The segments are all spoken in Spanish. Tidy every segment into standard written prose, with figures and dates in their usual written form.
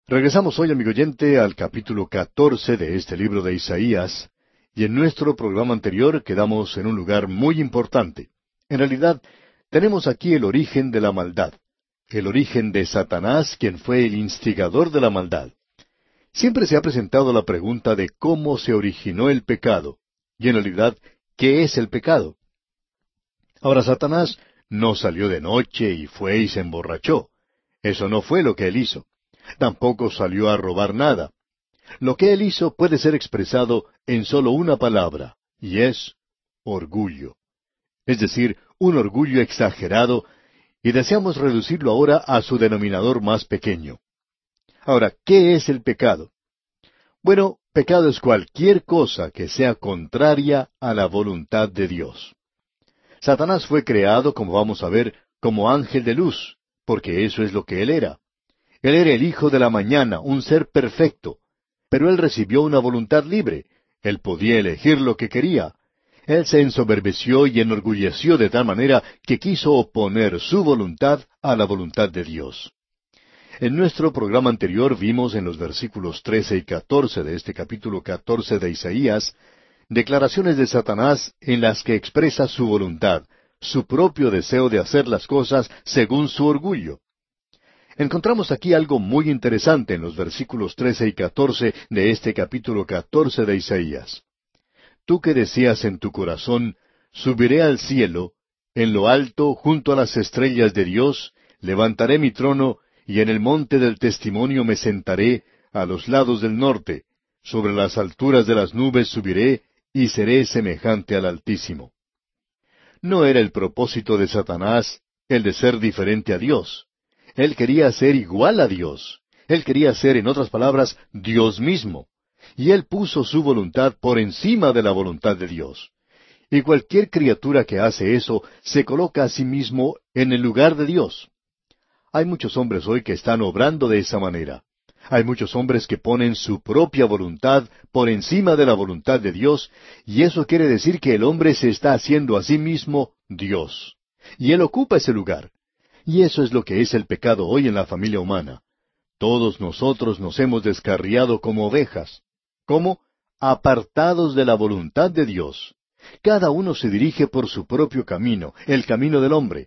Regresamos hoy, amigo oyente, al capítulo 14 de este libro de Isaías, y en nuestro programa anterior quedamos en un lugar muy importante. En realidad, tenemos aquí el origen de la maldad, el origen de Satanás, quien fue el instigador de la maldad. Siempre se ha presentado la pregunta de cómo se originó el pecado, y en realidad, ¿qué es el pecado? Ahora, Satanás no salió de noche y fue y se emborrachó. Eso no fue lo que él hizo. Tampoco salió a robar nada. Lo que él hizo puede ser expresado en solo una palabra, y es orgullo. Es decir, un orgullo exagerado, y deseamos reducirlo ahora a su denominador más pequeño. Ahora, ¿qué es el pecado? Bueno, pecado es cualquier cosa que sea contraria a la voluntad de Dios. Satanás fue creado, como vamos a ver, como ángel de luz, porque eso es lo que él era. Él era el hijo de la mañana, un ser perfecto, pero él recibió una voluntad libre. Él podía elegir lo que quería. Él se ensoberbeció y enorgulleció de tal manera que quiso oponer su voluntad a la voluntad de Dios. En nuestro programa anterior vimos en los versículos 13 y 14 de este capítulo 14 de Isaías, declaraciones de Satanás en las que expresa su voluntad, su propio deseo de hacer las cosas según su orgullo. Encontramos aquí algo muy interesante en los versículos 13 y 14 de este capítulo 14 de Isaías. Tú que decías en tu corazón, subiré al cielo, en lo alto, junto a las estrellas de Dios, levantaré mi trono, y en el monte del testimonio me sentaré, a los lados del norte, sobre las alturas de las nubes subiré, y seré semejante al Altísimo. No era el propósito de Satanás el de ser diferente a Dios. Él quería ser igual a Dios. Él quería ser, en otras palabras, Dios mismo. Y él puso su voluntad por encima de la voluntad de Dios. Y cualquier criatura que hace eso se coloca a sí mismo en el lugar de Dios. Hay muchos hombres hoy que están obrando de esa manera. Hay muchos hombres que ponen su propia voluntad por encima de la voluntad de Dios, y eso quiere decir que el hombre se está haciendo a sí mismo Dios. Y él ocupa ese lugar. Y eso es lo que es el pecado hoy en la familia humana. Todos nosotros nos hemos descarriado como ovejas. ¿Cómo? Apartados de la voluntad de Dios. Cada uno se dirige por su propio camino, el camino del hombre.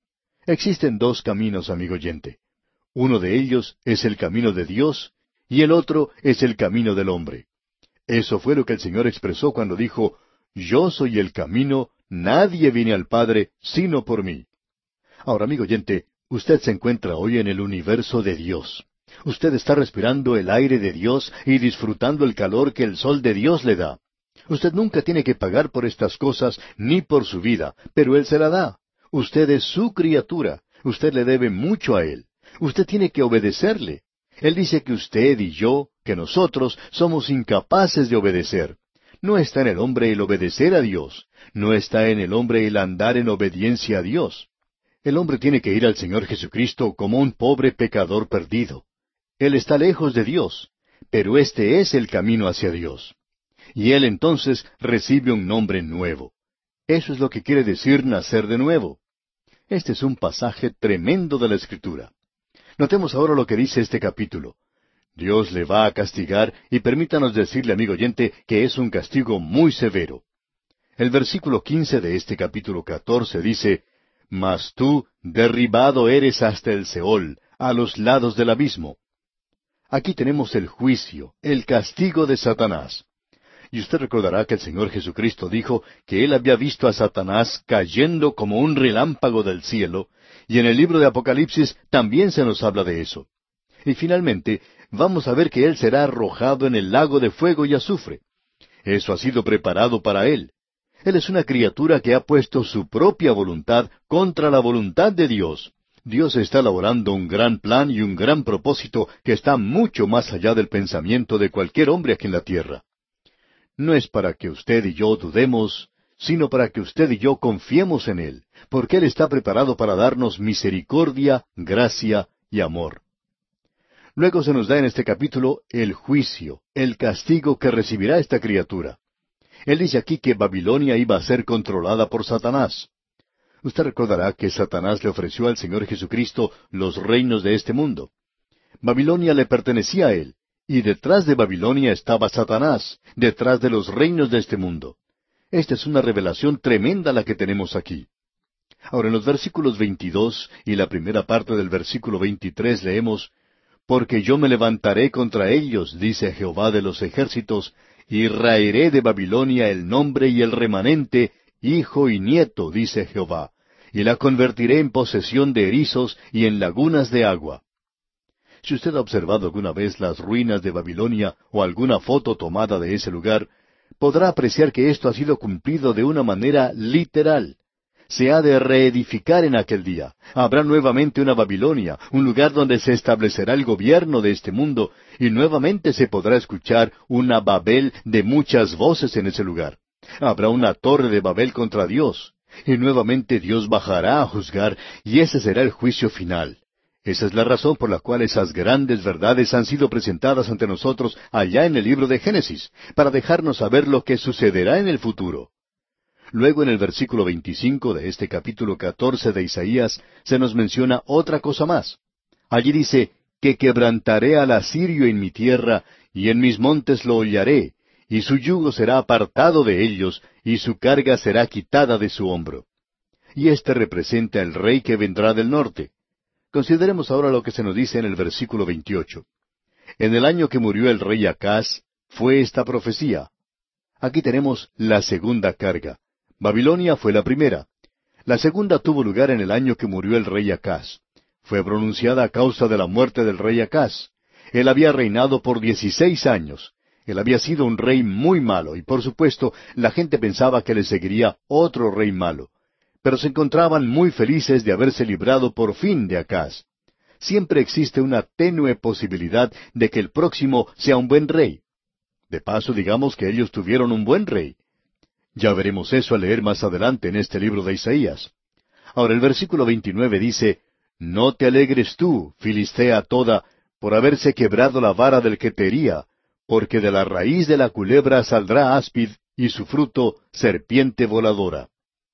Existen dos caminos, amigo oyente. Uno de ellos es el camino de Dios y el otro es el camino del hombre. Eso fue lo que el Señor expresó cuando dijo, Yo soy el camino, nadie viene al Padre sino por mí. Ahora, amigo oyente, usted se encuentra hoy en el universo de Dios. Usted está respirando el aire de Dios y disfrutando el calor que el sol de Dios le da. Usted nunca tiene que pagar por estas cosas ni por su vida, pero Él se la da. Usted es su criatura. Usted le debe mucho a Él. Usted tiene que obedecerle. Él dice que usted y yo, que nosotros, somos incapaces de obedecer. No está en el hombre el obedecer a Dios. No está en el hombre el andar en obediencia a Dios. El hombre tiene que ir al Señor Jesucristo como un pobre pecador perdido. Él está lejos de Dios, pero este es el camino hacia Dios. Y él entonces recibe un nombre nuevo. Eso es lo que quiere decir nacer de nuevo. Este es un pasaje tremendo de la Escritura. Notemos ahora lo que dice este capítulo. Dios le va a castigar y permítanos decirle, amigo oyente, que es un castigo muy severo. El versículo 15 de este capítulo 14 dice, Mas tú derribado eres hasta el Seol, a los lados del abismo. Aquí tenemos el juicio, el castigo de Satanás. Y usted recordará que el Señor Jesucristo dijo que Él había visto a Satanás cayendo como un relámpago del cielo, y en el libro de Apocalipsis también se nos habla de eso. Y finalmente, vamos a ver que Él será arrojado en el lago de fuego y azufre. Eso ha sido preparado para Él. Él es una criatura que ha puesto su propia voluntad contra la voluntad de Dios. Dios está elaborando un gran plan y un gran propósito que está mucho más allá del pensamiento de cualquier hombre aquí en la tierra. No es para que usted y yo dudemos, sino para que usted y yo confiemos en Él, porque Él está preparado para darnos misericordia, gracia y amor. Luego se nos da en este capítulo el juicio, el castigo que recibirá esta criatura. Él dice aquí que Babilonia iba a ser controlada por Satanás. Usted recordará que Satanás le ofreció al Señor Jesucristo los reinos de este mundo. Babilonia le pertenecía a él, y detrás de Babilonia estaba Satanás, detrás de los reinos de este mundo. Esta es una revelación tremenda la que tenemos aquí. Ahora, en los versículos 22 y la primera parte del versículo 23 leemos, «Porque yo me levantaré contra ellos, dice Jehová de los ejércitos, y raeré de Babilonia el nombre y el remanente, hijo y nieto, dice Jehová, y la convertiré en posesión de erizos y en lagunas de agua». Si usted ha observado alguna vez las ruinas de Babilonia o alguna foto tomada de ese lugar, podrá apreciar que esto ha sido cumplido de una manera literal. Se ha de reedificar en aquel día. Habrá nuevamente una Babilonia, un lugar donde se establecerá el gobierno de este mundo, y nuevamente se podrá escuchar una Babel de muchas voces en ese lugar. Habrá una torre de Babel contra Dios, y nuevamente Dios bajará a juzgar, y ese será el juicio final. Esa es la razón por la cual esas grandes verdades han sido presentadas ante nosotros allá en el libro de Génesis, para dejarnos saber lo que sucederá en el futuro. Luego en el versículo 25 de este capítulo 14 de Isaías se nos menciona otra cosa más. Allí dice, que quebrantaré al asirio en mi tierra, y en mis montes lo hollaré, y su yugo será apartado de ellos, y su carga será quitada de su hombro. Y este representa el rey que vendrá del norte. Consideremos ahora lo que se nos dice en el versículo 28. En el año que murió el rey Acaz, fue esta profecía. Aquí tenemos la segunda carga. Babilonia fue la primera. La segunda tuvo lugar en el año que murió el rey Acaz. Fue pronunciada a causa de la muerte del rey Acaz. Él había reinado por 16 años. Él había sido un rey muy malo, y por supuesto la gente pensaba que le seguiría otro rey malo. Pero se encontraban muy felices de haberse librado por fin de Acaz. Siempre existe una tenue posibilidad de que el próximo sea un buen rey. De paso, digamos que ellos tuvieron un buen rey. Ya veremos eso al leer más adelante en este libro de Isaías. Ahora el versículo 29 dice, «No te alegres tú, Filistea toda, por haberse quebrado la vara del que te hería, porque de la raíz de la culebra saldrá áspid, y su fruto serpiente voladora».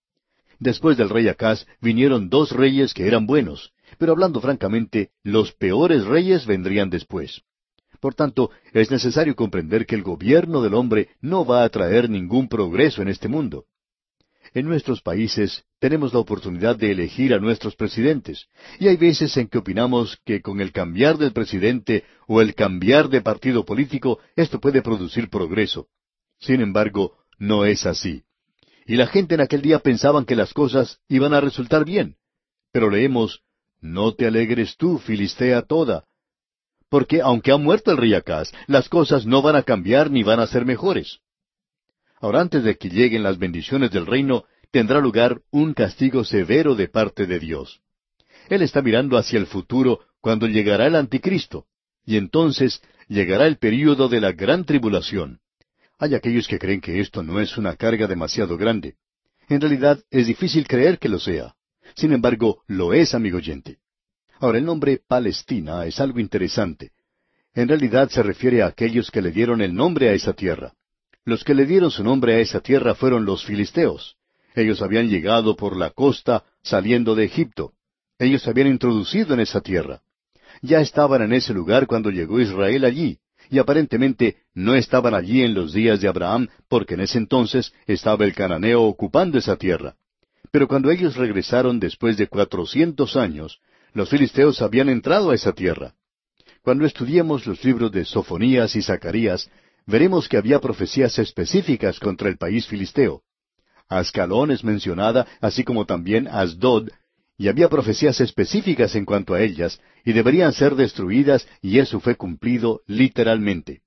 Después del rey Acaz vinieron dos reyes que eran buenos, pero hablando francamente, los peores reyes vendrían después. Por tanto, es necesario comprender que el gobierno del hombre no va a traer ningún progreso en este mundo. En nuestros países tenemos la oportunidad de elegir a nuestros presidentes, y hay veces en que opinamos que con el cambiar del presidente o el cambiar de partido político, esto puede producir progreso. Sin embargo, no es así. Y la gente en aquel día pensaban que las cosas iban a resultar bien. Pero leemos, «No te alegres tú, Filistea toda», porque aunque ha muerto el rey Acaz, las cosas no van a cambiar ni van a ser mejores. Ahora, antes de que lleguen las bendiciones del reino, tendrá lugar un castigo severo de parte de Dios. Él está mirando hacia el futuro cuando llegará el anticristo, y entonces llegará el período de la gran tribulación. Hay aquellos que creen que esto no es una carga demasiado grande. En realidad es difícil creer que lo sea. Sin embargo, lo es, amigo oyente. Ahora, el nombre Palestina es algo interesante. En realidad se refiere a aquellos que le dieron el nombre a esa tierra. Los que le dieron su nombre a esa tierra fueron los filisteos. Ellos habían llegado por la costa saliendo de Egipto. Ellos se habían introducido en esa tierra. Ya estaban en ese lugar cuando llegó Israel allí. Y aparentemente no estaban allí en los días de Abraham, porque en ese entonces estaba el cananeo ocupando esa tierra. Pero cuando ellos regresaron después de 400 años, los filisteos habían entrado a esa tierra. Cuando estudiemos los libros de Sofonías y Zacarías, veremos que había profecías específicas contra el país filisteo. Ascalón es mencionada, así como también Asdod, y había profecías específicas en cuanto a ellas, y deberían ser destruidas, y eso fue cumplido literalmente.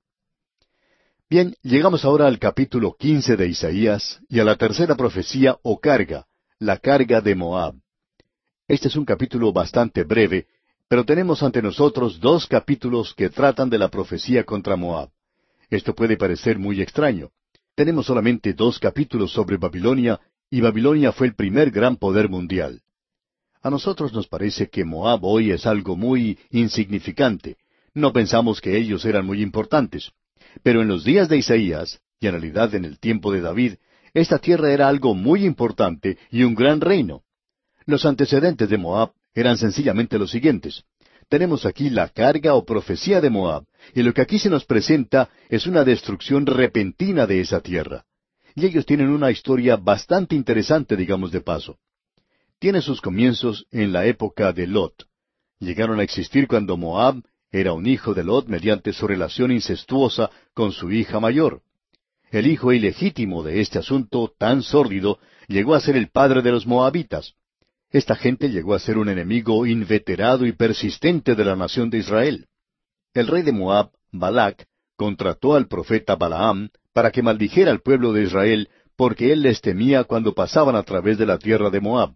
Bien, llegamos ahora al capítulo 15 de Isaías, y a la tercera profecía o carga, la carga de Moab. Este es un capítulo bastante breve, pero tenemos ante nosotros dos capítulos que tratan de la profecía contra Moab. Esto puede parecer muy extraño. Tenemos solamente dos capítulos sobre Babilonia, y Babilonia fue el primer gran poder mundial. A nosotros nos parece que Moab hoy es algo muy insignificante. No pensamos que ellos eran muy importantes. Pero en los días de Isaías, y en realidad en el tiempo de David, esta tierra era algo muy importante y un gran reino. Los antecedentes de Moab eran sencillamente los siguientes. tenemos aquí la carga o profecía de Moab, y lo que aquí se nos presenta es una destrucción repentina de esa tierra. Y ellos tienen una historia bastante interesante, digamos de paso. Tiene sus comienzos en la época de Lot. Llegaron a existir cuando Moab era un hijo de Lot mediante su relación incestuosa con su hija mayor. El hijo ilegítimo de este asunto tan sórdido llegó a ser el padre de los moabitas. Esta gente llegó a ser un enemigo inveterado y persistente de la nación de Israel. El rey de Moab, Balac, contrató al profeta Balaam para que maldijera al pueblo de Israel, porque él les temía cuando pasaban a través de la tierra de Moab.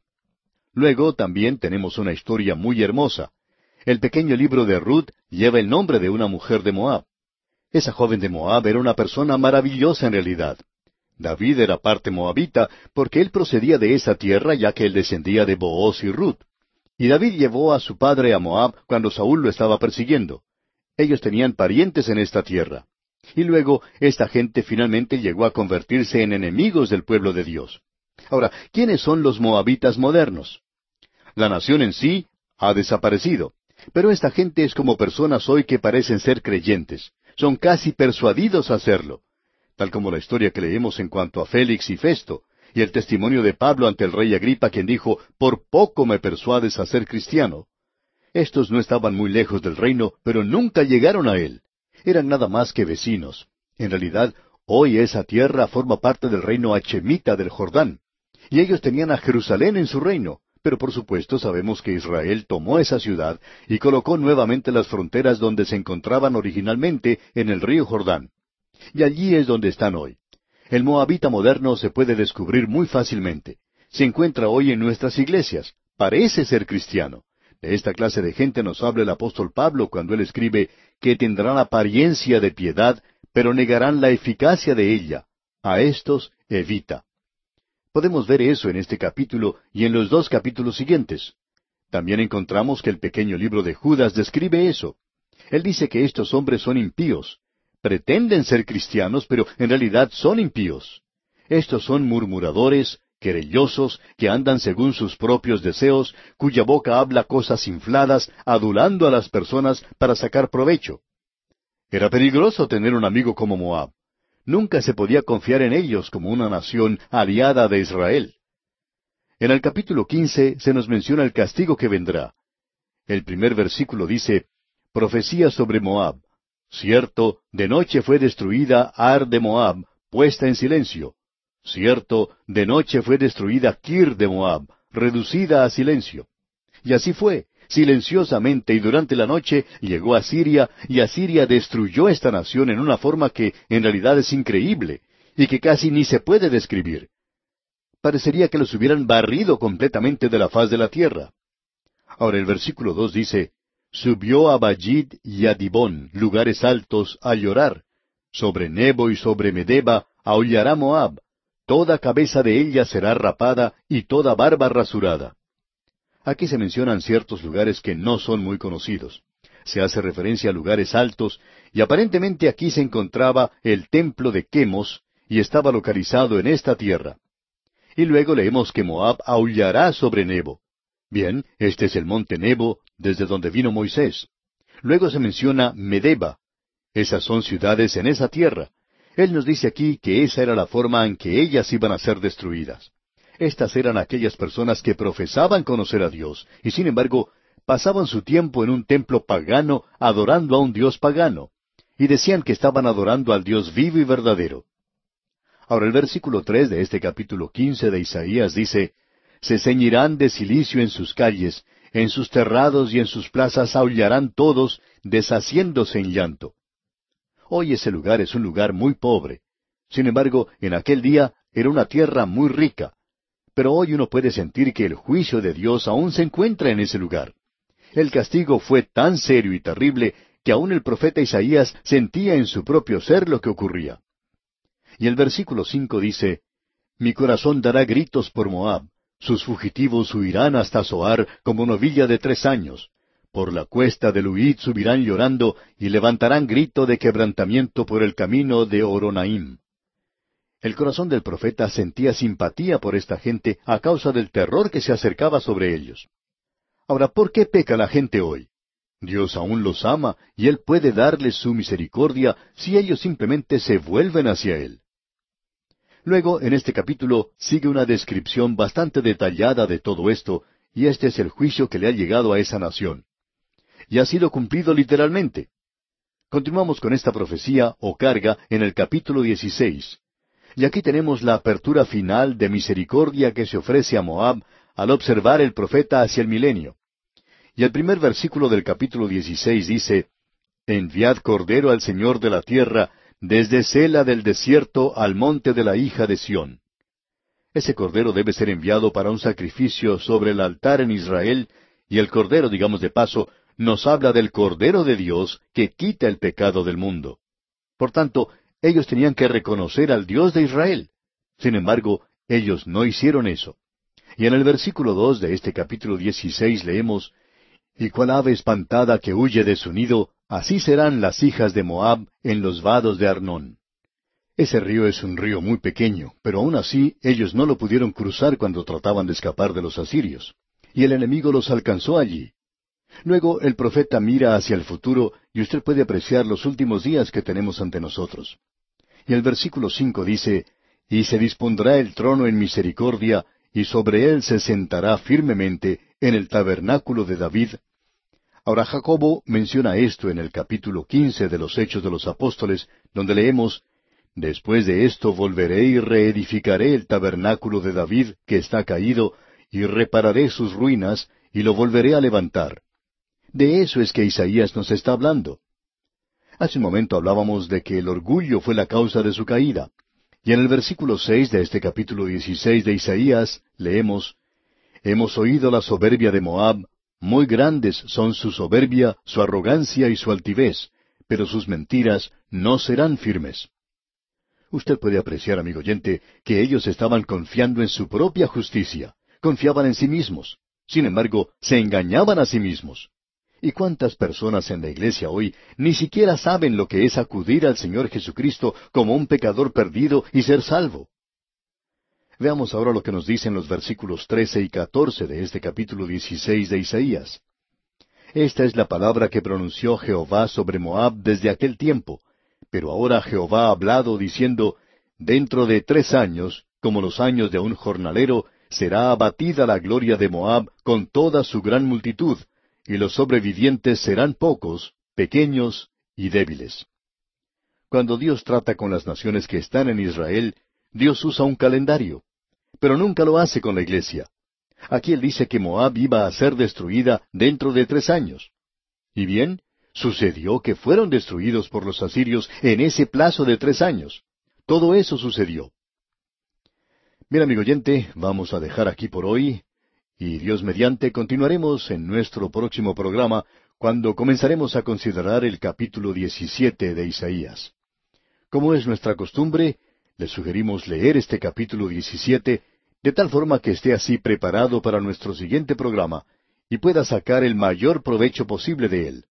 Luego también tenemos una historia muy hermosa. El pequeño libro de Ruth lleva el nombre de una mujer de Moab. Esa joven de Moab era una persona maravillosa en realidad. David era parte moabita porque él procedía de esa tierra ya que él descendía de Booz y Ruth. Y David llevó a su padre a Moab cuando Saúl lo estaba persiguiendo. Ellos tenían parientes en esta tierra. Y luego esta gente finalmente llegó a convertirse en enemigos del pueblo de Dios. Ahora, ¿quiénes son los moabitas modernos? La nación en sí ha desaparecido, pero esta gente es como personas hoy que parecen ser creyentes. Son casi persuadidos a hacerlo, tal como la historia que leemos en cuanto a Félix y Festo, y el testimonio de Pablo ante el rey Agripa, quien dijo, «Por poco me persuades a ser cristiano». Estos no estaban muy lejos del reino, pero nunca llegaron a él. Eran nada más que vecinos. En realidad, hoy esa tierra forma parte del reino hachemita del Jordán, y ellos tenían a Jerusalén en su reino. Pero por supuesto sabemos que Israel tomó esa ciudad y colocó nuevamente las fronteras donde se encontraban originalmente en el río Jordán. Y allí es donde están hoy. El moabita moderno se puede descubrir muy fácilmente. Se encuentra hoy en nuestras iglesias. Parece ser cristiano. De esta clase de gente nos habla el apóstol Pablo cuando él escribe que tendrán apariencia de piedad, pero negarán la eficacia de ella. A estos evita. Podemos ver eso en este capítulo y en los 2 capítulos siguientes. También encontramos que el pequeño libro de Judas describe eso. Él dice que estos hombres son impíos. Pretenden ser cristianos, pero en realidad son impíos. Estos son murmuradores, querellosos, que andan según sus propios deseos, cuya boca habla cosas infladas, adulando a las personas para sacar provecho. Era peligroso tener un amigo como Moab. Nunca se podía confiar en ellos como una nación aliada de Israel. En el capítulo 15 se nos menciona el castigo que vendrá. El primer versículo dice, «Profecía sobre Moab. Cierto, de noche fue destruida Ar de Moab, puesta en silencio. Cierto, de noche fue destruida Kir de Moab, reducida a silencio». Y así fue. Silenciosamente y durante la noche llegó a Siria, y Asiria destruyó esta nación en una forma que en realidad es increíble, y que casi ni se puede describir. Parecería que los hubieran barrido completamente de la faz de la tierra. Ahora el versículo 2 dice, «Subió a Bajid y a Dibón, lugares altos, a llorar. Sobre Nebo y sobre Medeba aullará Moab. Toda cabeza de ella será rapada, y toda barba rasurada». Aquí se mencionan ciertos lugares que no son muy conocidos. Se hace referencia a lugares altos, y aparentemente aquí se encontraba el templo de Quemos, y estaba localizado en esta tierra. Y luego leemos que Moab aullará sobre Nebo. Bien, este es el monte Nebo, desde donde vino Moisés. Luego se menciona Medeba. Esas son ciudades en esa tierra. Él nos dice aquí que esa era la forma en que ellas iban a ser destruidas. Estas eran aquellas personas que profesaban conocer a Dios, y sin embargo, pasaban su tiempo en un templo pagano adorando a un Dios pagano, y decían que estaban adorando al Dios vivo y verdadero. Ahora el versículo 3 de este capítulo 15 de Isaías dice, «Se ceñirán de cilicio en sus calles, en sus terrados y en sus plazas aullarán todos, deshaciéndose en llanto». Hoy ese lugar es un lugar muy pobre. Sin embargo, en aquel día era una tierra muy rica. Pero hoy uno puede sentir que el juicio de Dios aún se encuentra en ese lugar. El castigo fue tan serio y terrible que aún el profeta Isaías sentía en su propio ser lo que ocurría. Y el versículo 5 dice, «Mi corazón dará gritos por Moab, sus fugitivos huirán hasta Zoar como novilla de 3 años. Por la cuesta de Luhit subirán llorando y levantarán grito de quebrantamiento por el camino de Horonaim». El corazón del profeta sentía simpatía por esta gente a causa del terror que se acercaba sobre ellos. Ahora, ¿por qué peca la gente hoy? Dios aún los ama y Él puede darles su misericordia si ellos simplemente se vuelven hacia Él. Luego, en este capítulo, sigue una descripción bastante detallada de todo esto, y este es el juicio que le ha llegado a esa nación. Y ha sido cumplido literalmente. Continuamos con esta profecía o carga en el capítulo 16. Y aquí tenemos la apertura final de misericordia que se ofrece a Moab al observar el profeta hacia el milenio. Y el primer versículo del capítulo 16 dice, Enviad cordero al Señor de la tierra, desde Sela del desierto al monte de la hija de Sión. Ese cordero debe ser enviado para un sacrificio sobre el altar en Israel, y el cordero, digamos de paso, nos habla del Cordero de Dios que quita el pecado del mundo. Por tanto, ellos tenían que reconocer al Dios de Israel. Sin embargo, ellos no hicieron eso. Y en el versículo 2 de este capítulo 16 leemos, Y cual ave espantada que huye de su nido, así serán las hijas de Moab en los vados de Arnón. Ese río es un río muy pequeño, pero aún así ellos no lo pudieron cruzar cuando trataban de escapar de los asirios. Y el enemigo los alcanzó allí. Luego el profeta mira hacia el futuro y usted puede apreciar los últimos días que tenemos ante nosotros. Y el versículo 5 dice, Y se dispondrá el trono en misericordia, y sobre él se sentará firmemente en el tabernáculo de David. Ahora Jacobo menciona esto en el capítulo 15 de los Hechos de los Apóstoles, donde leemos, Después de esto volveré y reedificaré el tabernáculo de David que está caído, y repararé sus ruinas, y lo volveré a levantar. De eso es que Isaías nos está hablando. Hace un momento hablábamos de que el orgullo fue la causa de su caída. Y en el versículo 6 de este capítulo 16 de Isaías leemos, Hemos oído la soberbia de Moab, muy grandes son su soberbia, su arrogancia y su altivez, pero sus mentiras no serán firmes. Usted puede apreciar, amigo oyente, que ellos estaban confiando en su propia justicia, confiaban en sí mismos. Sin embargo, se engañaban a sí mismos. ¿Y cuántas personas en la iglesia hoy ni siquiera saben lo que es acudir al Señor Jesucristo como un pecador perdido y ser salvo? Veamos ahora lo que nos dicen los versículos 13 y 14 de este capítulo 16 de Isaías. Esta es la palabra que pronunció Jehová sobre Moab desde aquel tiempo, pero ahora Jehová ha hablado diciendo, Dentro de 3 años, como los años de un jornalero, será abatida la gloria de Moab con toda su gran multitud, y los sobrevivientes serán pocos, pequeños y débiles. Cuando Dios trata con las naciones que están en Israel, Dios usa un calendario, pero nunca lo hace con la iglesia. Aquí Él dice que Moab iba a ser destruida dentro de 3 años. Y bien, sucedió que fueron destruidos por los asirios en ese plazo de 3 años. Todo eso sucedió. Bien, amigo oyente, vamos a dejar aquí por hoy, y Dios mediante continuaremos en nuestro próximo programa, cuando comenzaremos a considerar el capítulo 17 de Isaías. Como es nuestra costumbre, le sugerimos leer este capítulo 17, de tal forma que esté así preparado para nuestro siguiente programa, y pueda sacar el mayor provecho posible de él.